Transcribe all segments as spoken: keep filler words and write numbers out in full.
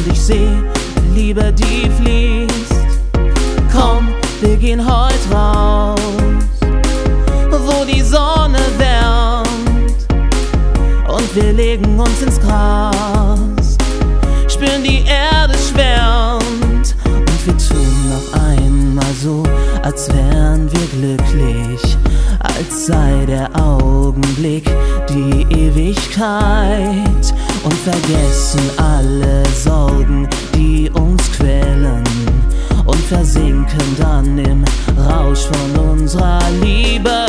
ich seh Liebe, die fließt. Komm, wir gehen heut raus, wo die Sonne wärmt, und wir legen uns ins Gras, spüren die Erde schwärmt, und wir tun noch einmal so, als wären wir glücklich, als sei der Augenblick die Ewigkeit, und vergessen alle Sorgen, die uns quälen, und versinken dann im Rausch von unserer Liebe.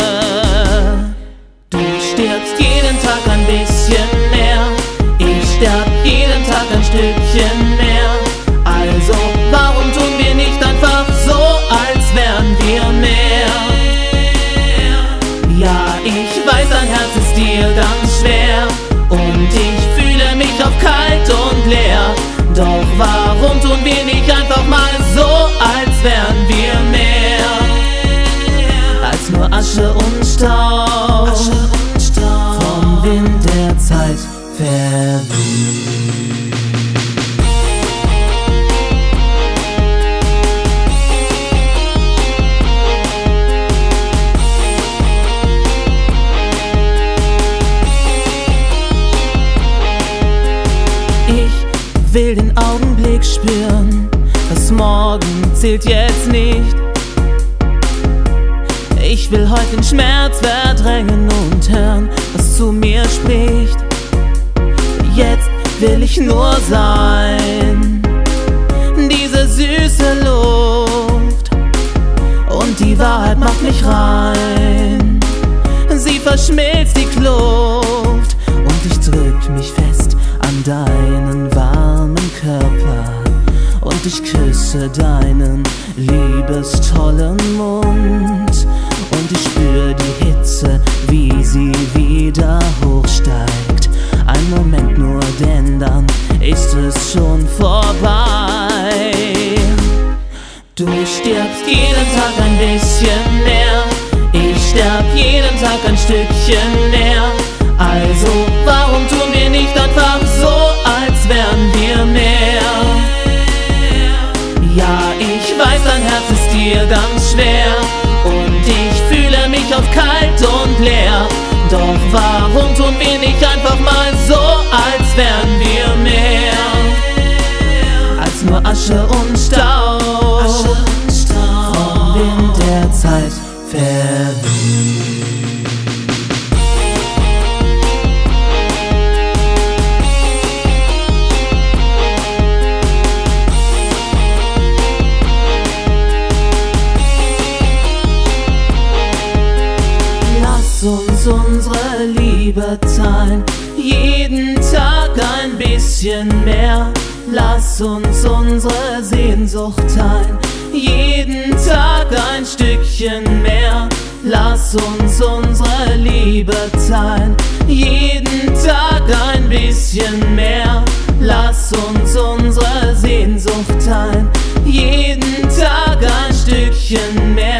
Du stirbst jeden Tag ein bisschen mehr, ich sterb jeden Tag ein Stückchen mehr. Also warum tun wir nicht einfach so, als wären wir mehr? Ja, ich weiß, dein Herz ist dir ganz schwer, und ich fühle mich auf kalt und leer. Doch warum tun wir nicht einfach mal so, als wären wir mehr als nur Asche und Staub, Asche und Staub, vom Wind der Zeit verweht. Ich will den Augenblick spüren, das Morgen zählt jetzt nicht. Ich will heute den Schmerz verdrängen und hören, was zu mir spricht. Jetzt will ich nur sein, diese süße Luft, und die Wahrheit macht mich rein. Sie verschmilzt die Kluft, und ich drück mich fest an deinen warmen Körper, und ich küsse deinen liebestollen Mund, und ich spür die Hitze, wie sie wieder hochsteigt. Ein Moment nur, denn dann ist es schon vorbei. Du stirbst jeden Tag ein bisschen mehr, ich sterb jeden Tag ein Stückchen mehr. Also warum tun wir nicht einfach so, als wären wir mehr? Ja, ich weiß, dein Herz ist dir ganz schwer, und ich fühle mich auf kalt und leer. Doch warum tun wir nicht einfach mal so, als wären wir mehr als nur Asche und Staub, Asche und Staub, vom Wind der Zeit verweht. Lass uns unsere Liebe teilen, jeden Tag ein bisschen mehr. Lass uns unsere Sehnsucht teilen, jeden Tag ein Stückchen mehr. Lass uns unsere Liebe teilen, jeden Tag ein bisschen mehr. Lass uns unsere Sehnsucht teilen, jeden Tag ein Stückchen mehr.